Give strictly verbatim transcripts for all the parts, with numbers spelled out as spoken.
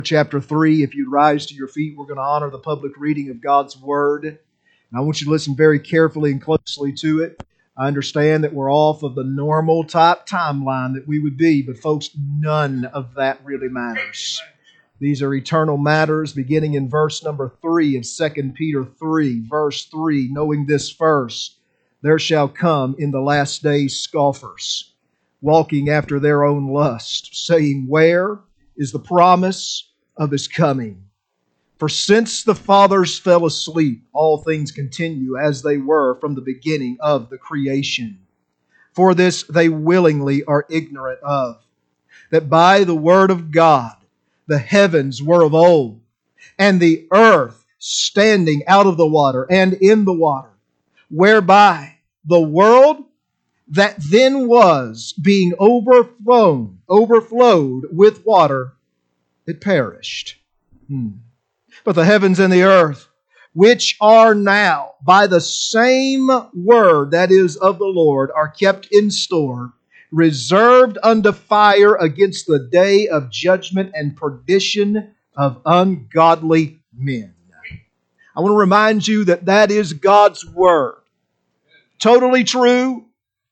Chapter three. If you'd rise to your feet, we're going to honor the public reading of God's Word. And I want you to listen very carefully and closely to it. I understand that we're off of the normal type timeline that we would be, but folks, none of that really matters. These are eternal matters, beginning in verse number three of Second Peter three, verse three, knowing this first, there shall come in the last days scoffers, walking after their own lust, saying, where is the promise of His coming? For since the fathers fell asleep, all things continue as they were from the beginning of the creation. For this they willingly are ignorant of, that by the word of God the heavens were of old, and the earth standing out of the water and in the water, whereby the world that then was, being overflown, overflowed with water, it perished. Hmm. But the heavens and the earth, which are now by the same word that is of the Lord, are kept in store, reserved unto fire against the day of judgment and perdition of ungodly men. I want to remind you that that is God's Word. Totally true,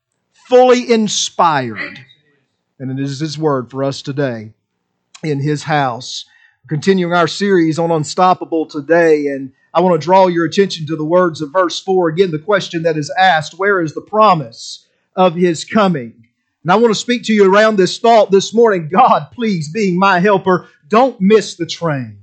fully inspired. And it is His Word for us today in His house. Continuing our series on Unstoppable today, and I want to draw your attention to the words of verse four. Again, the question that is asked, where is the promise of His coming? And I want to speak to you around this thought this morning. God, please, being my helper, don't miss the train.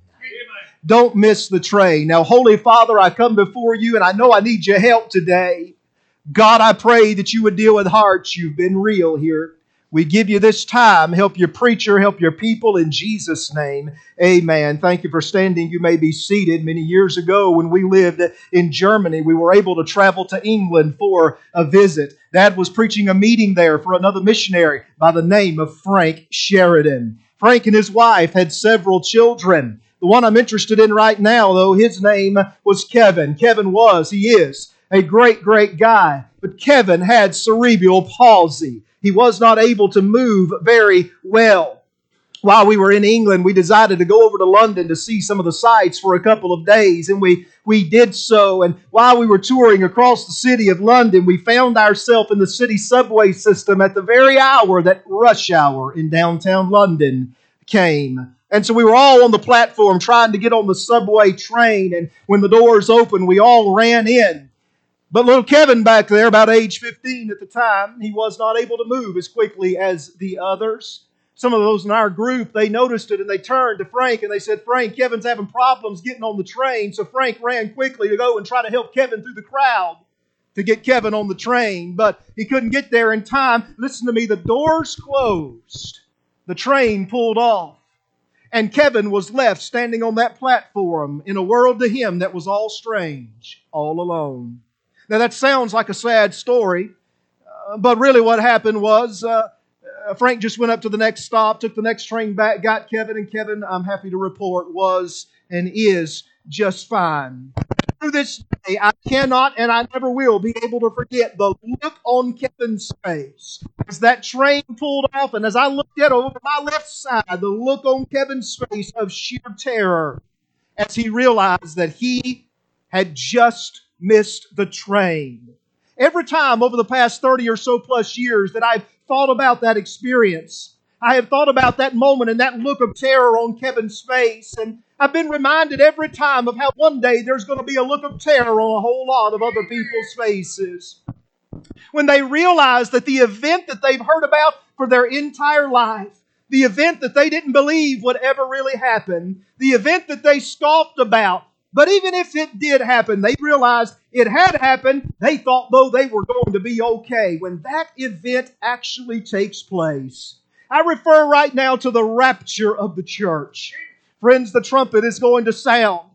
Don't miss the train. Now, Holy Father, I come before you, and I know I need your help today. God, I pray that you would deal with hearts. You've been real here. We give you this time. Help your preacher, help your people in Jesus' name. Amen. Thank you for standing. You may be seated. Many years ago when we lived in Germany, we were able to travel to England for a visit. Dad was preaching a meeting there for another missionary by the name of Frank Sheridan. Frank and his wife had several children. The one I'm interested in right now, though, his name was Kevin. Kevin was, he is, a great, great guy. But Kevin had cerebral palsy. He was not able to move very well. While we were in England, we decided to go over to London to see some of the sights for a couple of days, and we, we did so. And while we were touring across the city of London, we found ourselves in the city subway system at the very hour that rush hour in downtown London came. And so we were all on the platform trying to get on the subway train, and when the doors opened, we all ran in. But little Kevin back there, about age fifteen at the time, he was not able to move as quickly as the others. Some of those in our group, they noticed it and they turned to Frank and they said, Frank, Kevin's having problems getting on the train. So Frank ran quickly to go and try to help Kevin through the crowd to get Kevin on the train. But he couldn't get there in time. Listen to me, the doors closed. The train pulled off. And Kevin was left standing on that platform in a world to him that was all strange, all alone. Now that sounds like a sad story, uh, but really what happened was uh, uh, Frank just went up to the next stop, took the next train back, got Kevin, and Kevin, I'm happy to report, was and is just fine. Through this day, I cannot and I never will be able to forget the look on Kevin's face as that train pulled off, and as I looked at over my left side, the look on Kevin's face of sheer terror as he realized that he had just missed the train. Every time over the past thirty or so plus years that I've thought about that experience, I have thought about that moment and that look of terror on Kevin's face, and I've been reminded every time of how one day there's going to be a look of terror on a whole lot of other people's faces. When they realize that the event that they've heard about for their entire life, the event that they didn't believe would ever really happen, the event that they scoffed about, but even if it did happen, they realized it had happened. They thought, though, they were going to be okay. When that event actually takes place, I refer right now to the rapture of the church. Friends, the trumpet is going to sound.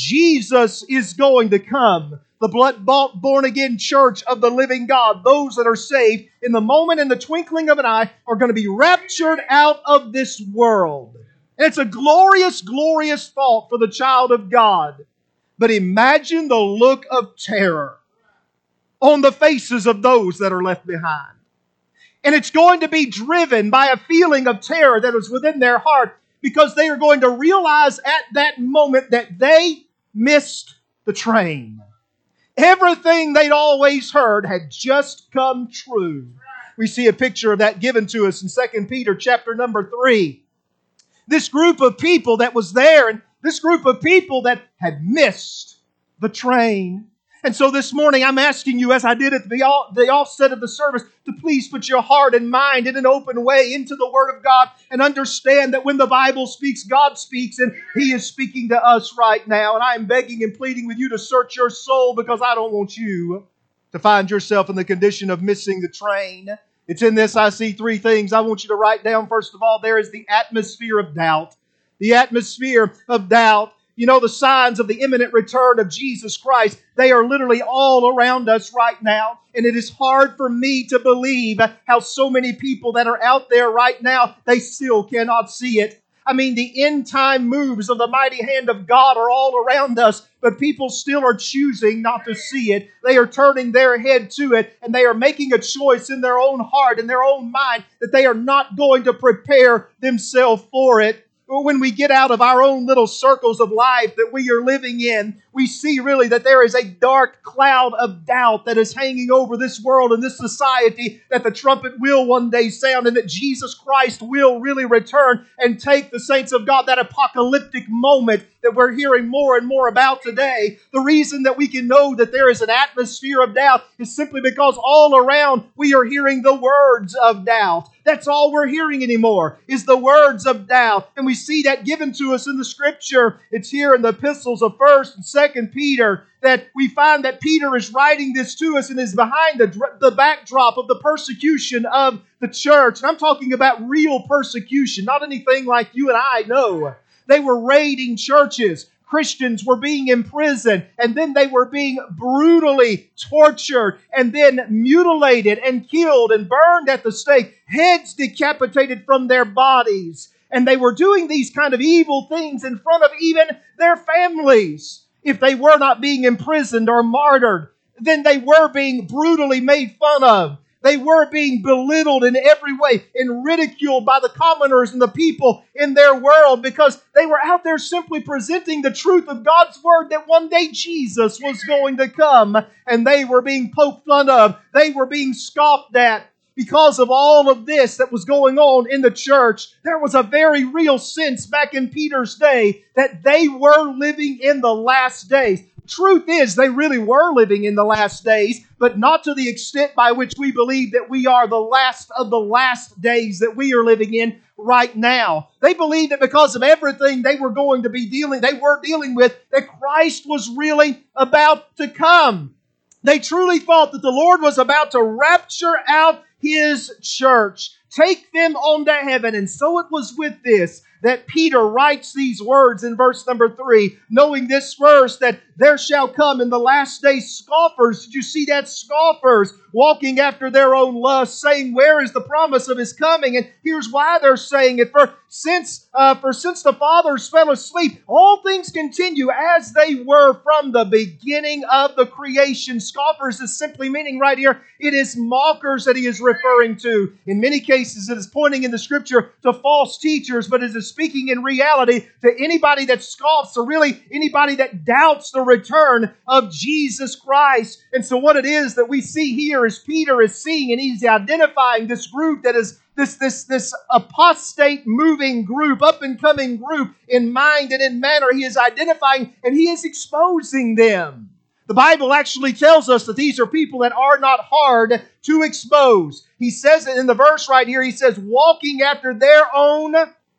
Jesus is going to come. The blood-bought, born-again church of the living God, those that are saved, in the moment, in the twinkling of an eye, are going to be raptured out of this world. And it's a glorious, glorious thought for the child of God. But imagine the look of terror on the faces of those that are left behind. And it's going to be driven by a feeling of terror that is within their heart because they are going to realize at that moment that they missed the train. Everything they'd always heard had just come true. We see a picture of that given to us in Second Peter chapter number three. This group of people that was there, and this group of people that had missed the train. And so this morning I'm asking you, as I did at the offset of the service, to please put your heart and mind in an open way into the Word of God and understand that when the Bible speaks, God speaks, and He is speaking to us right now. And I am begging and pleading with you to search your soul, because I don't want you to find yourself in the condition of missing the train. It's in this I see three things I want you to write down. First of all, there is the atmosphere of doubt. The atmosphere of doubt. You know, the signs of the imminent return of Jesus Christ, they are literally all around us right now. And it is hard for me to believe how so many people that are out there right now, they still cannot see it. I mean, the end time moves of the mighty hand of God are all around us, but people still are choosing not to see it. They are turning their head to it, and they are making a choice in their own heart and their own mind that they are not going to prepare themselves for it. When we get out of our own little circles of life that we are living in, we see really that there is a dark cloud of doubt that is hanging over this world and this society, that the trumpet will one day sound and that Jesus Christ will really return and take the saints of God, that apocalyptic moment that we're hearing more and more about today. The reason that we can know that there is an atmosphere of doubt is simply because all around we are hearing the words of doubt. That's all we're hearing anymore, is the words of doubt. And we see that given to us in the Scripture. It's here in the epistles of First and Second Peter that we find that Peter is writing this to us and is behind the, the backdrop of the persecution of the church. And I'm talking about real persecution, not anything like you and I know. They were raiding churches. Christians were being imprisoned, and then they were being brutally tortured, and then mutilated and killed and burned at the stake, heads decapitated from their bodies. And they were doing these kind of evil things in front of even their families. If they were not being imprisoned or martyred, then they were being brutally made fun of. They were being belittled in every way and ridiculed by the commoners and the people in their world, because they were out there simply presenting the truth of God's Word that one day Jesus was going to come, and they were being poked fun of. They were being scoffed at. Because of all of this that was going on in the church, there was a very real sense back in Peter's day that they were living in the last days. Truth is, they really were living in the last days, but not to the extent by which we believe that we are the last of the last days that we are living in right now. They believed that because of everything they were going to be dealing, they were dealing with, that Christ was really about to come. They truly thought that the Lord was about to rapture out His church, take them on to heaven. And so it was with this that Peter writes these words in verse number three, knowing this verse, that there shall come in the last days scoffers. Did you see that? Scoffers walking after their own lust, saying, where is the promise of His coming? And here's why they're saying it. For since, uh, for since the fathers fell asleep, all things continue as they were from the beginning of the creation. Scoffers is simply meaning right here, it is mockers that he is referring to. In many cases, it is pointing in the Scripture to false teachers, but it is speaking in reality to anybody that scoffs, or really anybody that doubts the return of Jesus Christ. And so what it is that we see here is Peter is seeing, and he's identifying this group that is this, this, this apostate moving group, up and coming group in mind and in manner. He is identifying and he is exposing them. The Bible actually tells us that these are people that are not hard to expose. He says it in the verse right here. He says, walking after their own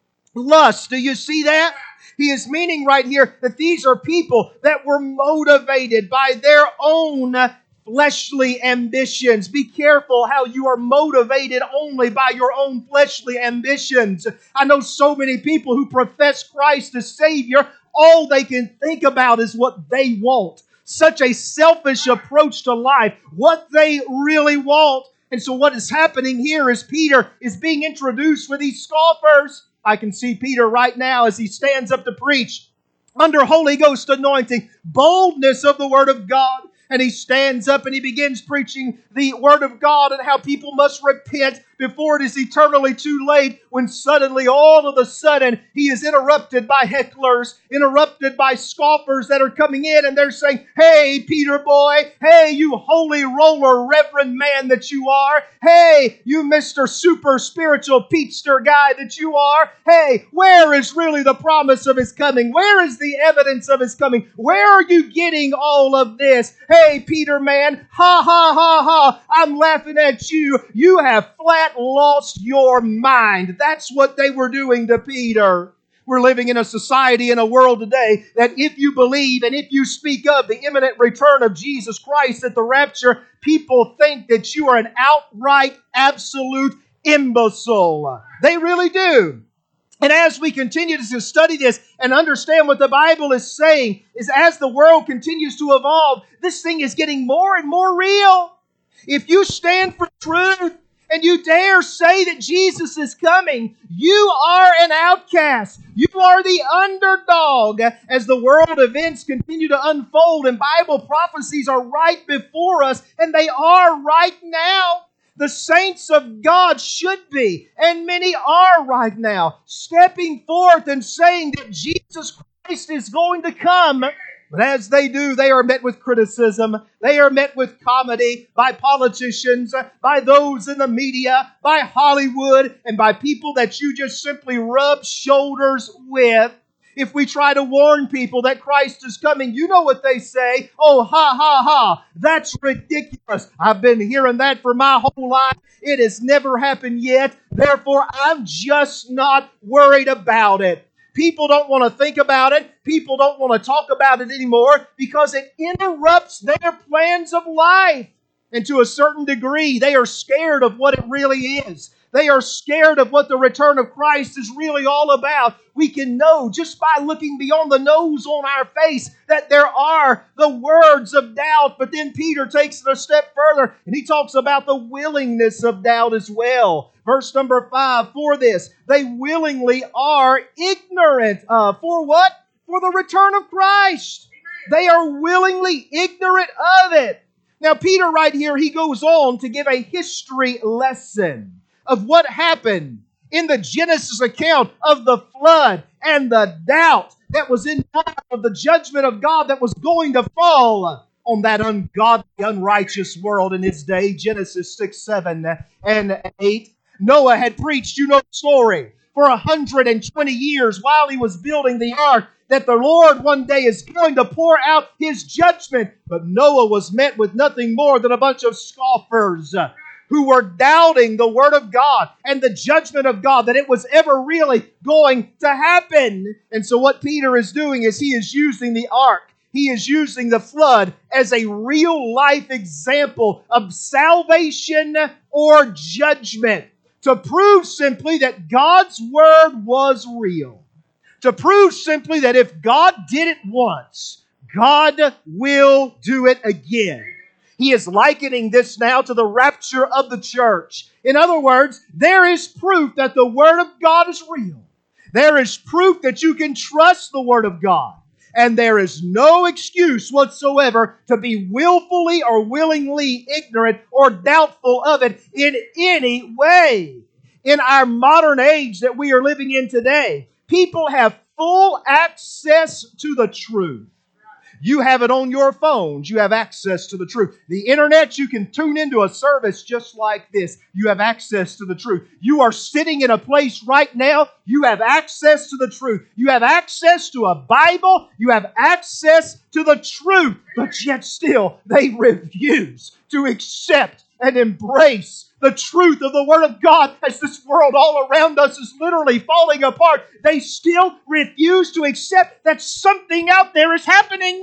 lust. Do you see that? He is meaning right here that these are people that were motivated by their own fleshly ambitions. Be careful how you are motivated only by your own fleshly ambitions. I know so many people who profess Christ as Savior, all they can think about is what they want. Such a selfish approach to life, what they really want. And so what is happening here is Peter is being introduced with these scoffers. I can see Peter right now as he stands up to preach under Holy Ghost anointing, boldness of the Word of God. And he stands up and he begins preaching the Word of God and how people must repent before it is eternally too late, when suddenly, all of a sudden, he is interrupted by hecklers, interrupted by scoffers that are coming in and they're saying, "Hey, Peter boy, hey, you holy roller reverend man that you are, hey, you Mister Super Spiritual Peachster guy that you are, hey, where is really the promise of His coming? Where is the evidence of His coming? Where are you getting all of this? Hey, Peter man, ha ha ha ha, I'm laughing at you. You have flat lost your mind." That's what they were doing to Peter. We're living in a society, in a world today, that if you believe and if you speak of the imminent return of Jesus Christ at the rapture, people think that you are an outright, absolute imbecile. They really do. And as we continue to study this and understand what the Bible is saying, is as the world continues to evolve, this thing is getting more and more real. If you stand for truth and you dare say that Jesus is coming, you are an outcast. You are the underdog. As the world events continue to unfold and Bible prophecies are right before us, and they are right now. The saints of God should be, and many are right now, stepping forth and saying that Jesus Christ is going to come. But as they do, they are met with criticism. They are met with comedy by politicians, by those in the media, by Hollywood, and by people that you just simply rub shoulders with. If we try to warn people that Christ is coming, you know what they say. "Oh, ha, ha, ha. That's ridiculous. I've been hearing that for my whole life. It has never happened yet. Therefore, I'm just not worried about it." People don't want to think about it. People don't want to talk about it anymore because it interrupts their plans of life. And to a certain degree, they are scared of what it really is. They are scared of what the return of Christ is really all about. We can know just by looking beyond the nose on our face that there are the words of doubt. But then Peter takes it a step further and he talks about the willingness of doubt as well. Verse number five, "For this, they willingly are ignorant of." For what? For the return of Christ. They are willingly ignorant of it. Now Peter right here, he goes on to give a history lesson of what happened in the Genesis account of the flood and the doubt that was in of the judgment of God that was going to fall on that ungodly, unrighteous world in its day. Genesis six, seven, and eight. Noah had preached, you know the story, for one hundred twenty years while he was building the ark, that the Lord one day is going to pour out His judgment. But Noah was met with nothing more than a bunch of scoffers who were doubting the Word of God and the judgment of God, that it was ever really going to happen. And so what Peter is doing is he is using the ark, he is using the flood as a real life example of salvation or judgment, to prove simply that God's Word was real. To prove simply that if God did it once, God will do it again. He is likening this now to the rapture of the church. In other words, there is proof that the Word of God is real. There is proof that you can trust the Word of God. And there is no excuse whatsoever to be willfully or willingly ignorant or doubtful of it in any way. In our modern age that we are living in today, people have full access to the truth. You have it on your phones. You have access to the truth. The internet, you can tune into a service just like this. You have access to the truth. You are sitting in a place right now. You have access to the truth. You have access to a Bible. You have access to the truth. But yet still, they refuse to accept and embrace the truth of the Word of God as this world all around us is literally falling apart. They still refuse to accept that something out there is happening.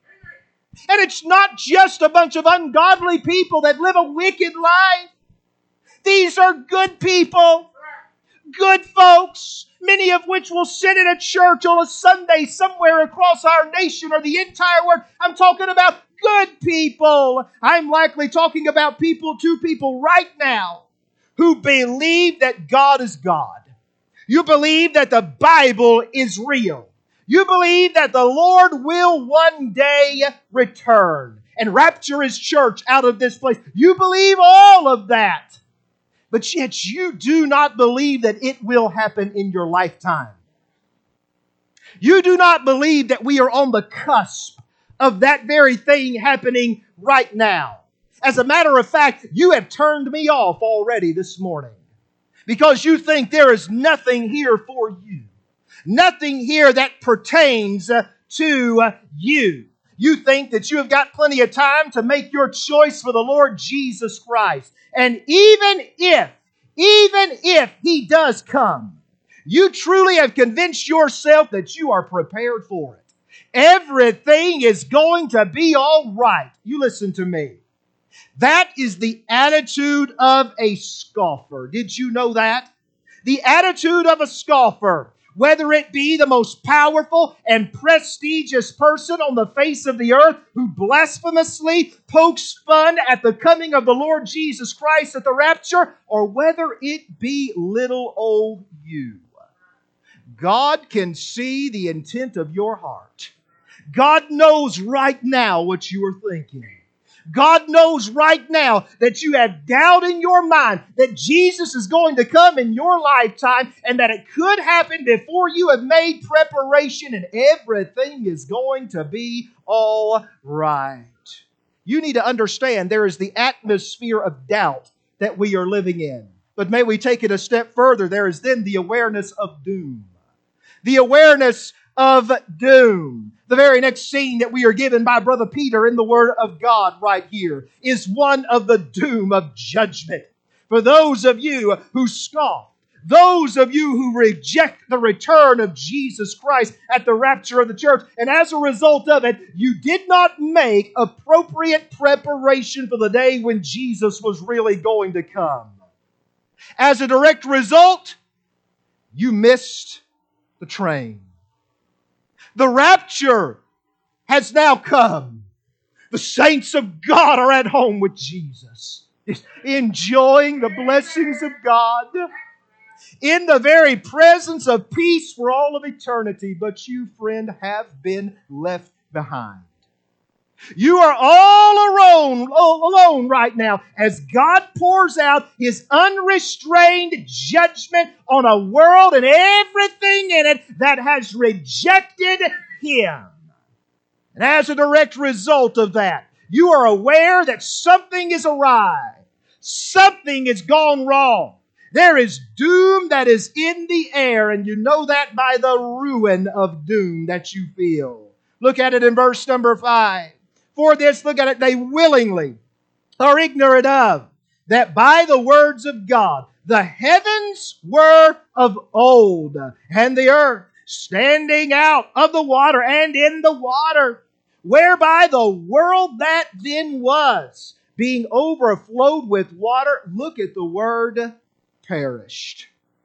And it's not just a bunch of ungodly people that live a wicked life. These are good people, good folks, many of which will sit in a church on a Sunday somewhere across our nation or the entire world. I'm talking about good people. I'm likely talking about people, two people right now who believe that God is God. You believe that the Bible is real. You believe that the Lord will one day return and rapture His church out of this place. You believe all of that. but yet you do not believe that it will happen in your lifetime. You do not believe that we are on the cusp of that very thing happening right now. As a matter of fact, you have turned me off already this morning because you think there is nothing here for you. Nothing here that pertains to you. You think that you have got plenty of time to make your choice for the Lord Jesus Christ. And even if, even if He does come, you truly have convinced yourself that you are prepared for it. Everything is going to be all right. You listen to me. That is the attitude of a scoffer. Did you know that? The attitude of a scoffer, whether it be the most powerful and prestigious person on the face of the earth who blasphemously pokes fun at the coming of the Lord Jesus Christ at the rapture, or whether it be little old you. God can see the intent of your heart. God knows right now what you are thinking. God knows right now that you have doubt in your mind that Jesus is going to come in your lifetime and that it could happen before you have made preparation and everything is going to be all right. You need to understand there is the atmosphere of doubt that we are living in. But may we take it a step further. There is then the awareness of doom. The awareness of doom. The very next scene that we are given by Brother Peter in the Word of God right here is one of the doom of judgment. For those of you who scoff, those of you who reject the return of Jesus Christ at the rapture of the church, and as a result of it, you did not make appropriate preparation for the day when Jesus was really going to come. As a direct result, you missed the train. The rapture has now come. The saints of God are at home with Jesus, enjoying the blessings of God in the very presence of peace for all of eternity. But you, friend, have been left behind. You are all alone, all alone right now as God pours out His unrestrained judgment on a world and everything in it that has rejected Him. And as a direct result of that, you are aware that something is awry. Something has gone wrong. There is doom that is in the air, and you know that by the ruin of doom that you feel. Look at it in verse number five. For this, look at it, they willingly are ignorant of that by the words of God, the heavens were of old, and the earth standing out of the water and in the water, whereby the world that then was, being overflowed with water, look at the word perished.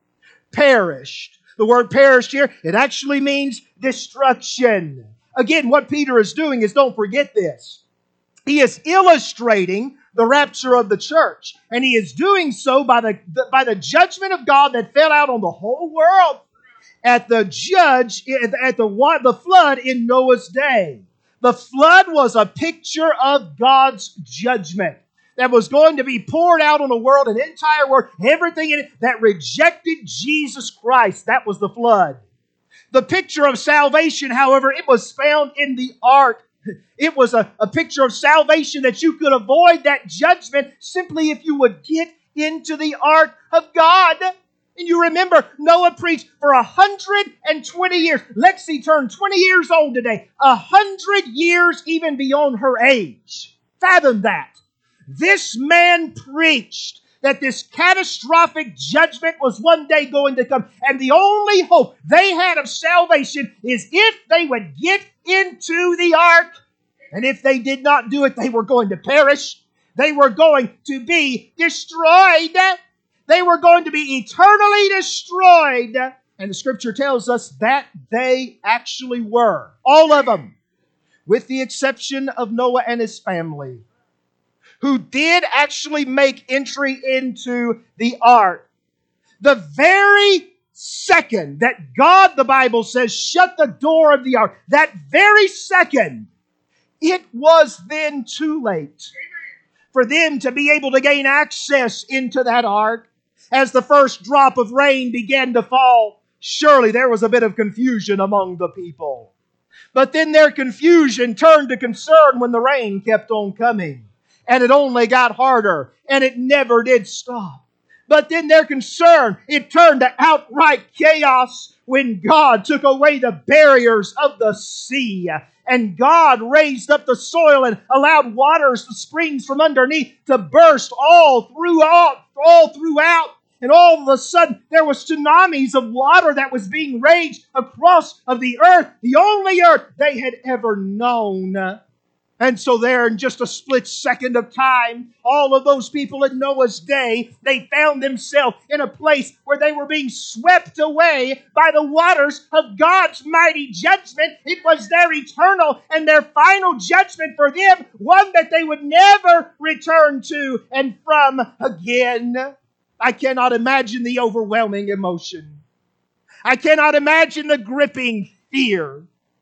Perished. The word perished here, it actually means destruction. Again, what Peter is doing is, don't forget this, he is illustrating the rapture of the church. And he is doing so by the, by the judgment of God that fell out on the whole world at the judge, at the, the flood in Noah's day. The flood was a picture of God's judgment that was going to be poured out on the world, an entire world, everything in it that rejected Jesus Christ. That was the flood. The picture of salvation, however, it was found in the ark. It was a, a picture of salvation that you could avoid that judgment simply if you would get into the ark of God. And you remember, Noah preached for one hundred twenty years. Lexi turned twenty years old today. one hundred years even beyond her age. Fathom that. This man preached that this catastrophic judgment was one day going to come. And the only hope they had of salvation is if they would get into the ark. And if they did not do it, they were going to perish. They were going to be destroyed. They were going to be eternally destroyed. And the Scripture tells us that they actually were. All of them. With the exception of Noah and his family, who did actually make entry into the ark. The very second that God, the Bible says, shut the door of the ark, that very second, it was then too late for them to be able to gain access into that ark. As the first drop of rain began to fall, surely there was a bit of confusion among the people. But then their confusion turned to concern when the rain kept on coming. And it only got harder, and it never did stop. But then their concern, it turned to outright chaos when God took away the barriers of the sea. And God raised up the soil and allowed waters, the springs from underneath, to burst all throughout, all throughout. And all of a sudden, there was tsunamis of water that was being raged across of the earth, the only earth they had ever known. And so there, in just a split second of time, all of those people in Noah's day, they found themselves in a place where they were being swept away by the waters of God's mighty judgment. It was their eternal and their final judgment for them, one that they would never return to and from again. I cannot imagine the overwhelming emotion. I cannot imagine the gripping fear.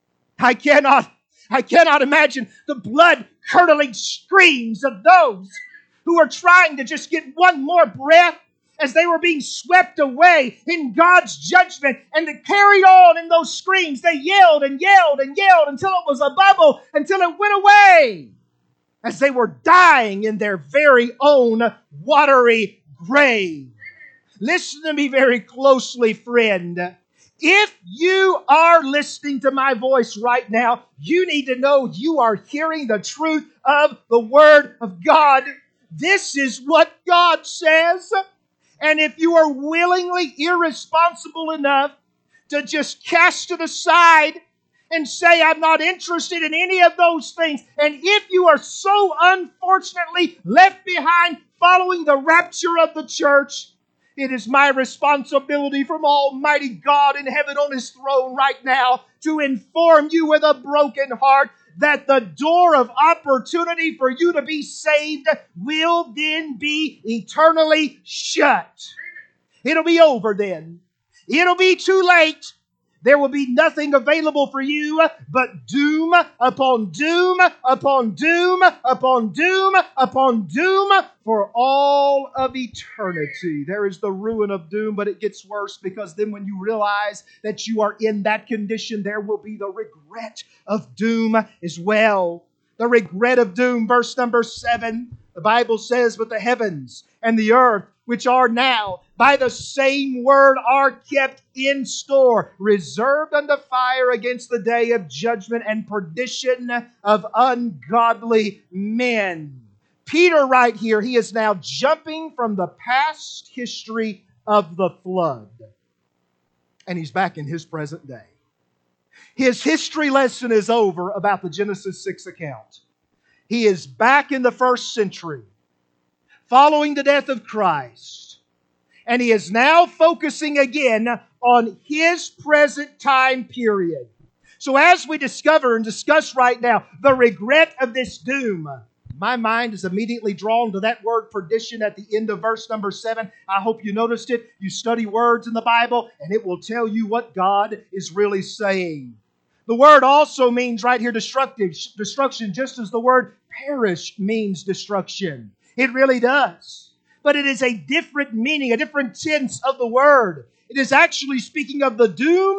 I cannot I cannot imagine the blood-curdling screams of those who are trying to just get one more breath as they were being swept away in God's judgment. And to carry on in those screams, they yelled and yelled and yelled until it was a bubble, until it went away, as they were dying in their very own watery grave. Listen to me very closely, friend. If you are listening to my voice right now, you need to know you are hearing the truth of the Word of God. This is what God says. And if you are willingly irresponsible enough to just cast it aside and say, I'm not interested in any of those things, and if you are so unfortunately left behind following the rapture of the church, it is my responsibility from Almighty God in heaven on His throne right now to inform you with a broken heart that the door of opportunity for you to be saved will then be eternally shut. It'll be over then. It'll be too late. There will be nothing available for you but doom upon doom upon doom upon doom upon doom for all of eternity. There is the ruin of doom, but it gets worse, because then when you realize that you are in that condition, there will be the regret of doom as well. The regret of doom, verse number seven. The Bible says, but the heavens and the earth, which are now, by the same word are kept in store, reserved unto fire against the day of judgment and perdition of ungodly men. Peter right here, he is now jumping from the past history of the flood. And he's back in his present day. His history lesson is over about the Genesis six account. He is back in the first century, following the death of Christ. And he is now focusing again on his present time period. So as we discover and discuss right now the regret of this doom, my mind is immediately drawn to that word perdition at the end of verse number seven. I hope you noticed it. You study words in the Bible, and it will tell you what God is really saying. The word also means right here destructive, destruction, just as the word perish means destruction. It really does. But it is a different meaning, a different tense of the word. It is actually speaking of the doom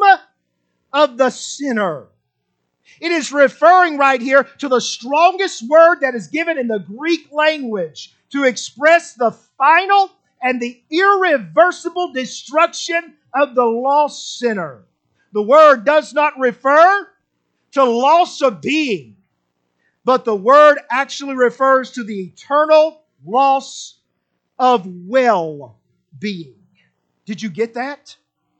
of the sinner. It is referring right here to the strongest word that is given in the Greek language to express the final and the irreversible destruction of the lost sinner. The word does not refer to loss of being, but the word actually refers to the eternal loss of well-being. Did you get that?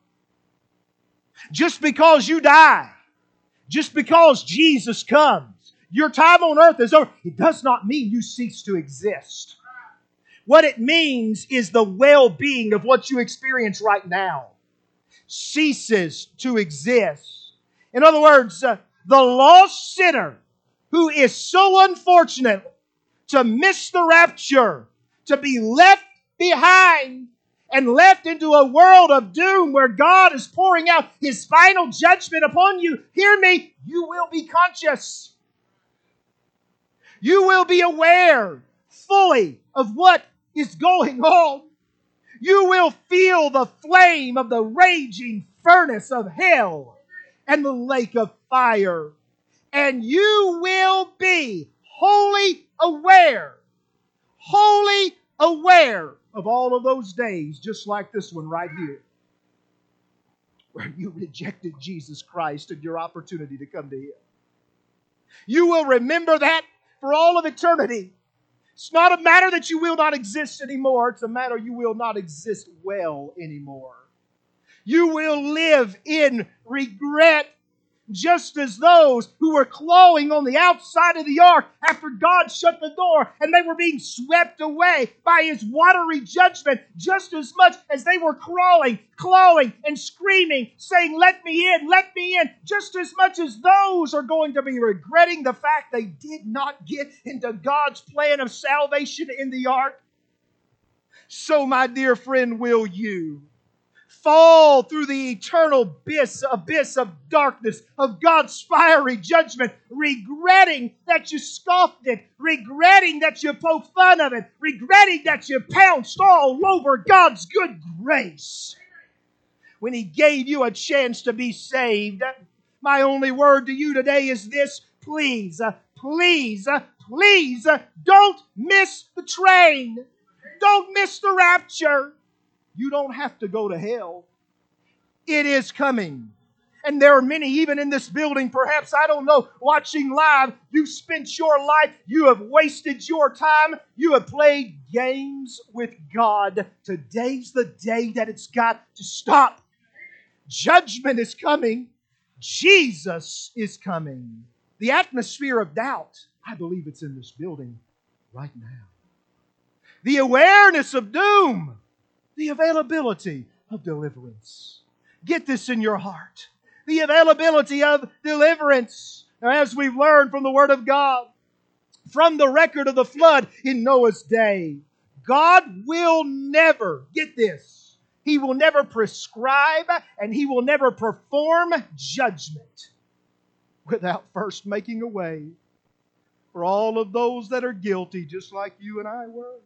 Just because you die, just because Jesus comes, your time on earth is over, it does not mean you cease to exist. What it means is the well-being of what you experience right now ceases to exist. In other words, uh, the lost sinner who is so unfortunate to miss the rapture, to be left behind and left into a world of doom where God is pouring out His final judgment upon you, hear me, you will be conscious. You will be aware fully of what is going on. You will feel the flame of the raging furnace of hell and the lake of fire. And you will be wholly aware, wholly aware of all of those days, just like this one right here, where you rejected Jesus Christ and your opportunity to come to Him. You will remember that for all of eternity. It's not a matter that you will not exist anymore. It's a matter you will not exist well anymore. You will live in regret, just as those who were clawing on the outside of the ark after God shut the door and they were being swept away by His watery judgment, just as much as they were crawling, clawing, and screaming, saying, "Let me in, let me in," just as much as those are going to be regretting the fact they did not get into God's plan of salvation in the ark. So, my dear friend, will you fall through the eternal abyss, abyss of darkness, of God's fiery judgment, regretting that you scoffed it, regretting that you poked fun of it, regretting that you pounced all over God's good grace when He gave you a chance to be saved? My only word to you today is this: please, uh, please, uh, please uh, don't miss the train. Don't miss the rapture. You don't have to go to hell. It is coming. And there are many, even in this building, perhaps, I don't know, watching live. You've spent your life. You have wasted your time. You have played games with God. Today's the day that it's got to stop. Judgment is coming. Jesus is coming. The atmosphere of doubt, I believe it's in this building right now. The awareness of doom. The availability of deliverance. Get this in your heart. The availability of deliverance. Now, as we've learned from the Word of God, from the record of the flood in Noah's day, God will never, get this, He will never prescribe and He will never perform judgment without first making a way for all of those that are guilty, just like you and I were,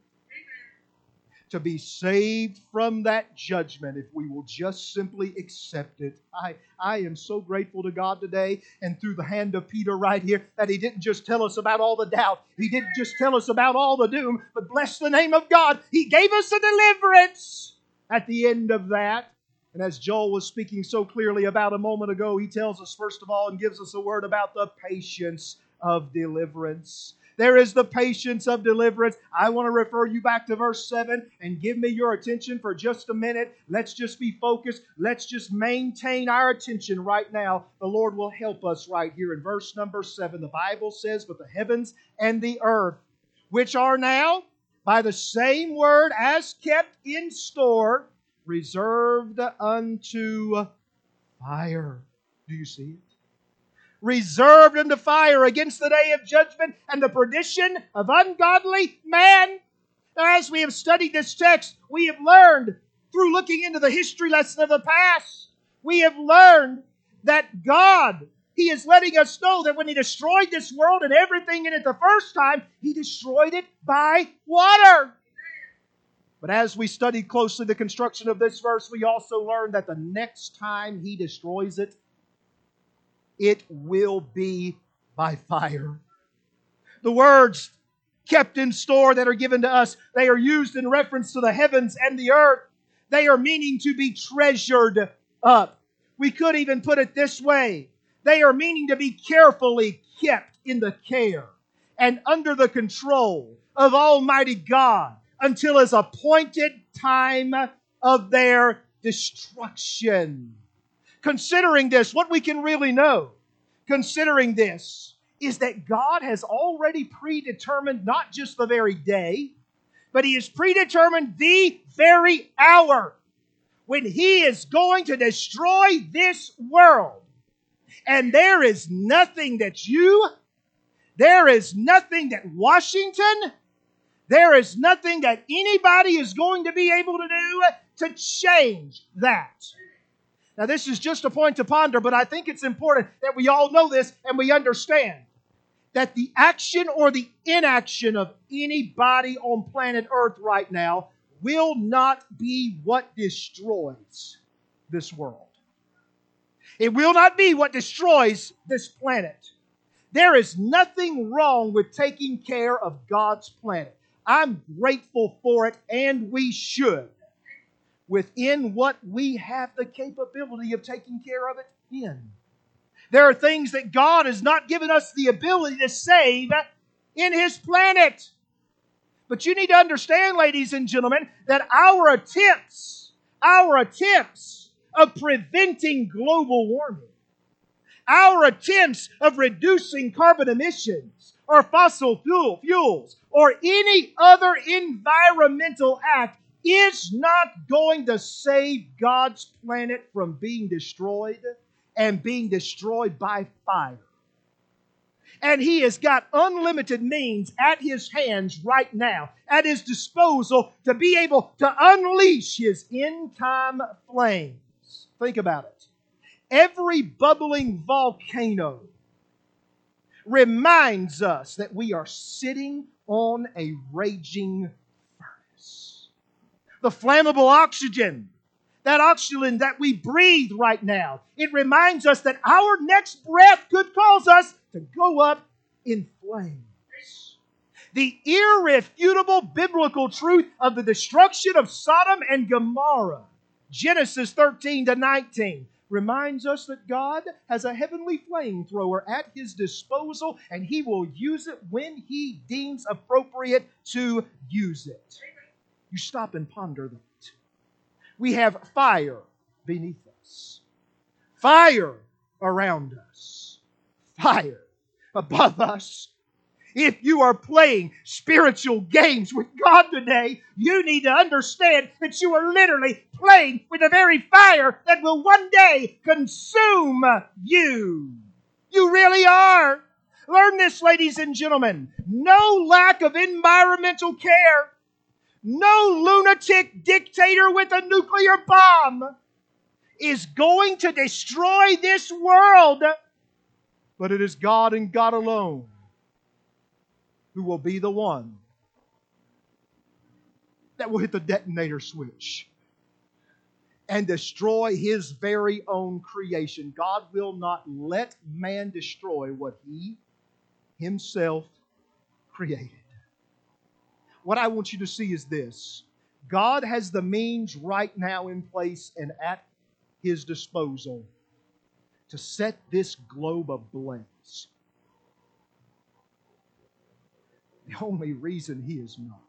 to be saved from that judgment if we will just simply accept it. I, I am so grateful to God today and through the hand of Peter right here that he didn't just tell us about all the doubt. He didn't just tell us about all the doom, but bless the name of God, He gave us a deliverance at the end of that. And as Joel was speaking so clearly about a moment ago, he tells us first of all and gives us a word about the patience of deliverance. There is the patience of deliverance. I want to refer you back to verse seven and give me your attention for just a minute. Let's just be focused. Let's just maintain our attention right now. The Lord will help us right here in verse number seven. The Bible says, "But the heavens and the earth, which are now by the same word as kept in store, reserved unto fire." Do you see it? Reserved unto fire against the day of judgment and the perdition of ungodly man. Now, as we have studied this text, we have learned through looking into the history lesson of the past, we have learned that God, He is letting us know that when He destroyed this world and everything in it the first time, He destroyed it by water. But as we studied closely the construction of this verse, we also learned that the next time He destroys it, it will be by fire. The words kept in store that are given to us, they are used in reference to the heavens and the earth. They are meaning to be treasured up. We could even put it this way. They are meaning to be carefully kept in the care and under the control of Almighty God until His appointed time of their destruction. Considering this, what we can really know, considering this, is that God has already predetermined not just the very day, but He has predetermined the very hour when He is going to destroy this world. And there is nothing that you, there is nothing that Washington, there is nothing that anybody is going to be able to do to change that. Now, this is just a point to ponder, but I think it's important that we all know this and we understand that the action or the inaction of anybody on planet Earth right now will not be what destroys this world. It will not be what destroys this planet. There is nothing wrong with taking care of God's planet. I'm grateful for it, and we should, within what we have the capability of taking care of it in. There are things that God has not given us the ability to save in His planet. But you need to understand, ladies and gentlemen, that our attempts, our attempts of preventing global warming, our attempts of reducing carbon emissions or fossil fuel, fuels or any other environmental act is not going to save God's planet from being destroyed and being destroyed by fire. And He has got unlimited means at His hands right now, at His disposal, to be able to unleash His end-time flames. Think about it. Every bubbling volcano reminds us that we are sitting on a raging furnace. The flammable oxygen, that oxygen that we breathe right now, it reminds us that our next breath could cause us to go up in flames. The irrefutable biblical truth of the destruction of Sodom and Gomorrah, Genesis thirteen to nineteen, reminds us that God has a heavenly flamethrower at His disposal, and He will use it when He deems appropriate to use it. You stop and ponder that. We have fire beneath us, fire around us, fire above us. If you are playing spiritual games with God today, you need to understand that you are literally playing with the very fire that will one day consume you. You really are. Learn this, ladies and gentlemen. No lack of environmental care, no lunatic dictator with a nuclear bomb is going to destroy this world. But it is God and God alone who will be the one that will hit the detonator switch and destroy His very own creation. God will not let man destroy what He Himself created. What I want you to see is this. God has the means right now in place and at His disposal to set this globe ablaze. The only reason He is not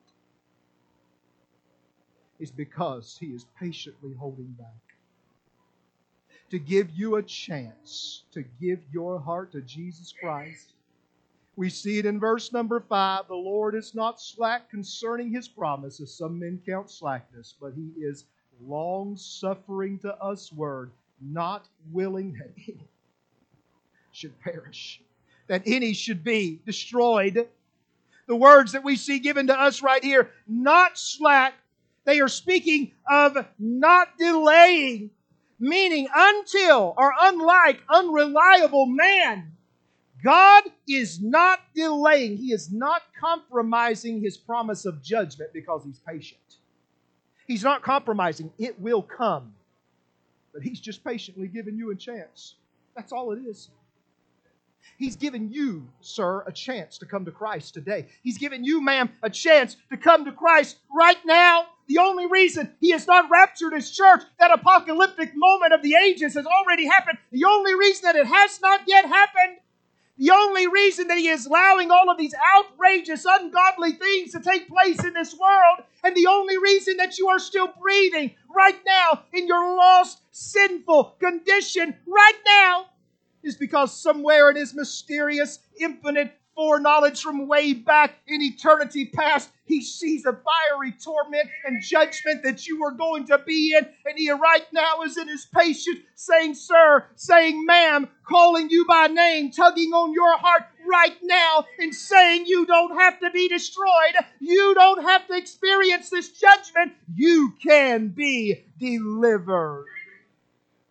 is because He is patiently holding back to give you a chance to give your heart to Jesus Christ. We see it in verse number five. The Lord is not slack concerning His promise, as some men count slackness, but He is long-suffering to usward, not willing that any should perish, that any should be destroyed. The words that we see given to us right here, not slack, they are speaking of not delaying, meaning until or unlike unreliable man. God is not delaying. He is not compromising His promise of judgment because He's patient. He's not compromising. It will come. But He's just patiently giving you a chance. That's all it is. He's given you, sir, a chance to come to Christ today. He's given you, ma'am, a chance to come to Christ right now. The only reason He has not raptured His church, that apocalyptic moment of the ages has already happened. The only reason that it has not yet happened, the only reason that He is allowing all of these outrageous, ungodly things to take place in this world, and the only reason that you are still breathing right now in your lost, sinful condition right now, is because somewhere in His mysterious, infinite foreknowledge from way back in eternity past, He sees the fiery torment and judgment that you are going to be in, and He right now is in His patience, saying, sir, saying, ma'am, calling you by name, tugging on your heart right now, and saying you don't have to be destroyed, you don't have to experience this judgment, you can be delivered.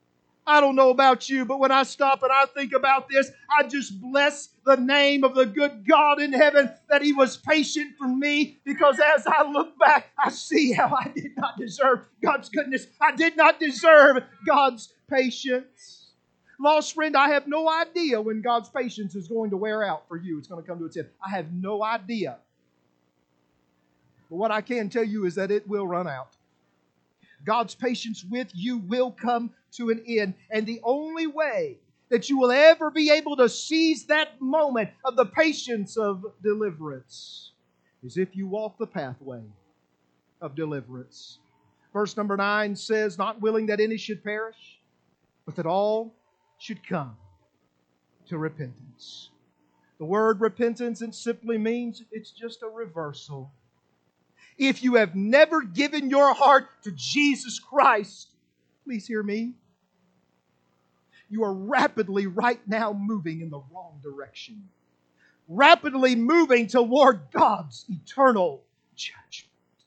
I don't know about you, but when I stop and I think about this, I just bless the name of the good God in heaven that He was patient for me, because as I look back, I see how I did not deserve God's goodness. I did not deserve God's patience. Lost friend, I have no idea when God's patience is going to wear out for you. It's going to come to its end. I have no idea. But what I can tell you is that it will run out. God's patience with you will come to an end. And the only way that you will ever be able to seize that moment of the patience of deliverance is if you walk the pathway of deliverance. Verse number nine says, not willing that any should perish, but that all should come to repentance. The word repentance, it simply means it's just a reversal. If you have never given your heart to Jesus Christ, please hear me, you are rapidly right now moving in the wrong direction. Rapidly moving toward God's eternal judgment.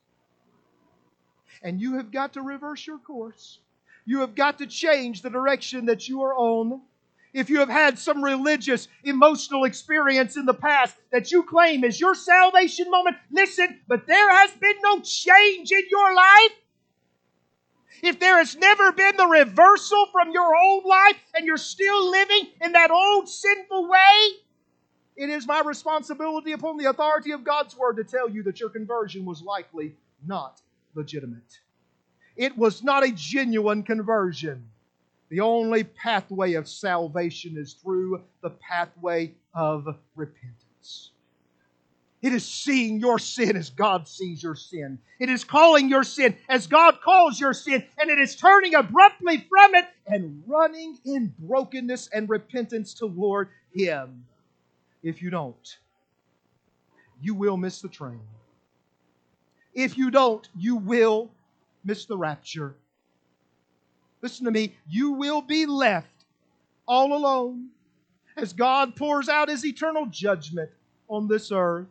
And you have got to reverse your course. You have got to change the direction that you are on. If you have had some religious, emotional experience in the past that you claim is your salvation moment, listen, but there has been no change in your life. If there has never been the reversal from your old life and you're still living in that old sinful way, it is my responsibility upon the authority of God's Word to tell you that your conversion was likely not legitimate. It was not a genuine conversion. The only pathway of salvation is through the pathway of repentance. It is seeing your sin as God sees your sin. It is calling your sin as God calls your sin. And it is turning abruptly from it and running in brokenness and repentance toward Him. If you don't, you will miss the train. If you don't, you will miss the rapture. Listen to me, you will be left all alone as God pours out His eternal judgment on this earth.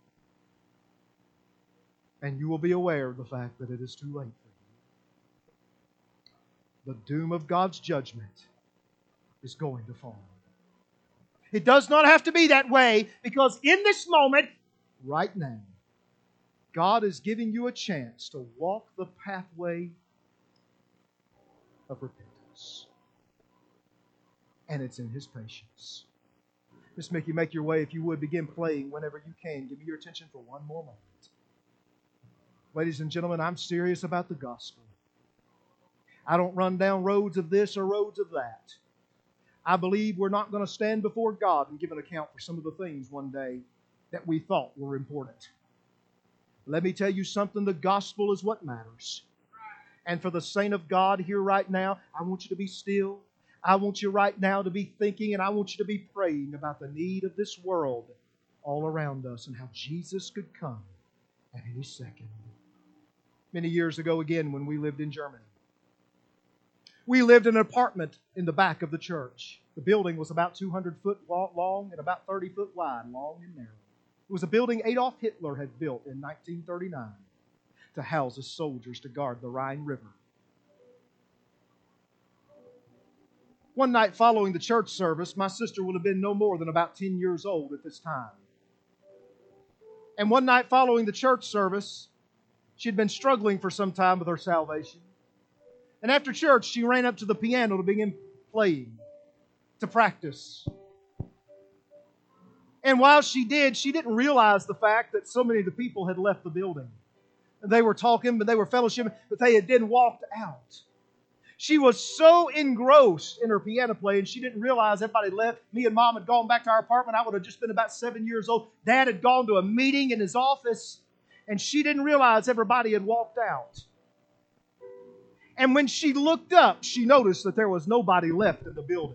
And you will be aware of the fact that it is too late for you. The doom of God's judgment is going to fall. It does not have to be that way, because in this moment, right now, God is giving you a chance to walk the pathway of repentance. And it's in His patience. Miss Mickey, make your way, if you would, begin playing whenever you can. Give me your attention for one more moment. Ladies and gentlemen, I'm serious about the gospel. I don't run down roads of this or roads of that. I believe we're not going to stand before God and give an account for some of the things one day that we thought were important. Let me tell you something, the gospel is what matters. And for the saint of God here right now, I want you to be still. I want you right now to be thinking, and I want you to be praying about the need of this world all around us and how Jesus could come at any second. Many years ago, again, when we lived in Germany, we lived in an apartment in the back of the church. The building was about two hundred foot long and about thirty foot wide, long and narrow. It was a building Adolf Hitler had built in nineteen thirty-nine to house his soldiers to guard the Rhine River. One night following the church service, my sister would have been no more than about ten years old at this time. And one night following the church service, she had been struggling for some time with her salvation. And after church, she ran up to the piano to begin playing, to practice. And while she did, she didn't realize the fact that so many of the people had left the building. And they were talking, but they were fellowshipping, but they had then walked out. She was so engrossed in her piano playing, she didn't realize everybody left. Me and Mom had gone back to our apartment. I would have just been about seven years old. Dad had gone to a meeting in his office, and she didn't realize everybody had walked out. And when she looked up, she noticed that there was nobody left in the building.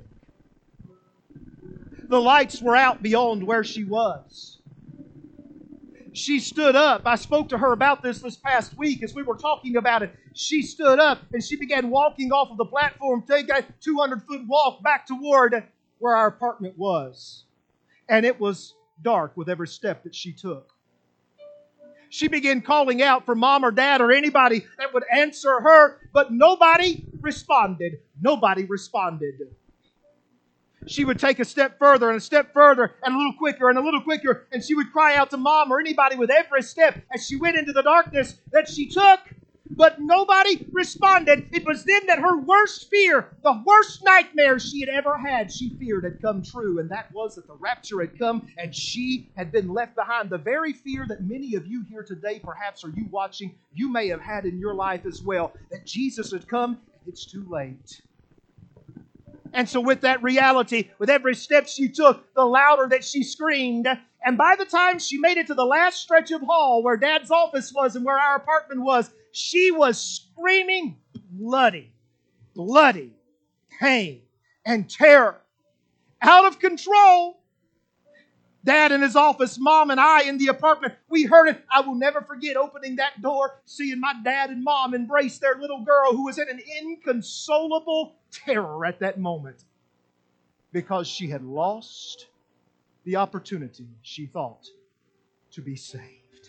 The lights were out beyond where she was. She stood up. I spoke to her about this this past week as we were talking about it. She stood up and she began walking off of the platform, taking a two hundred foot walk back toward where our apartment was. And it was dark with every step that she took. She began calling out for mom or dad or anybody that would answer her, but nobody responded. Nobody responded. She would take a step further and a step further and a little quicker and a little quicker, and she would cry out to mom or anybody with every step as she went into the darkness that she took, but nobody responded. It was then that her worst fear, the worst nightmare she had ever had, she feared had come true, and that was that the rapture had come and she had been left behind. The very fear that many of you here today, perhaps, or you watching, you may have had in your life as well, that Jesus had come and it's too late. And so with that reality, with every step she took, the louder that she screamed. And by the time she made it to the last stretch of hall where Dad's office was and where our apartment was, she was screaming bloody, bloody pain and terror. Out of control. Dad in his office, Mom and I in the apartment, we heard it. I will never forget opening that door, seeing my dad and Mom embrace their little girl who was in an inconsolable terror at that moment because she had lost the opportunity, she thought, to be saved.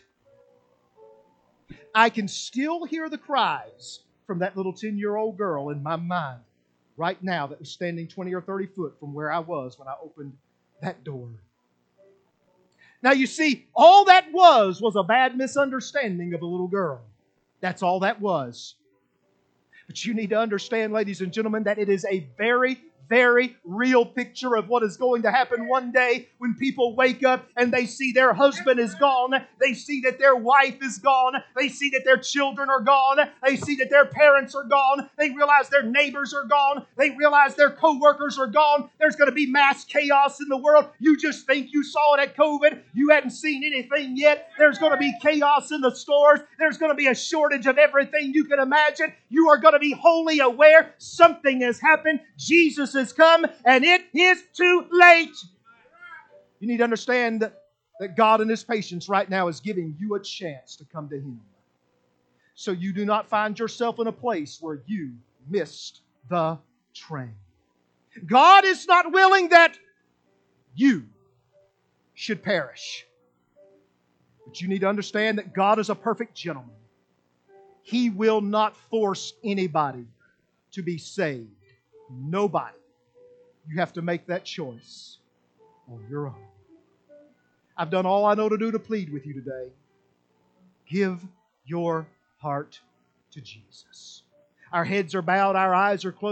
I can still hear the cries from that little ten-year-old girl in my mind right now that was standing twenty or thirty foot from where I was when I opened that door. Now you see, all that was was a bad misunderstanding of a little girl. That's all that was. But you need to understand, ladies and gentlemen, that it is a very, very real picture of what is going to happen one day when people wake up and they see their husband is gone. They see that their wife is gone. They see that their children are gone. They see that their parents are gone. They realize their neighbors are gone. They realize their co-workers are gone. There's going to be mass chaos in the world. You just think you saw it at COVID. You hadn't seen anything yet. There's going to be chaos in the stores. There's going to be a shortage of everything you can imagine. You are going to be wholly aware something has happened. Jesus has come and it is too late. You need to understand that God in His patience right now is giving you a chance to come to Him. So you do not find yourself in a place where you missed the train. God is not willing that you should perish. But you need to understand that God is a perfect gentleman. He will not force anybody to be saved. Nobody. You have to make that choice on your own. I've done all I know to do to plead with you today. Give your heart to Jesus. Our heads are bowed, our eyes are closed.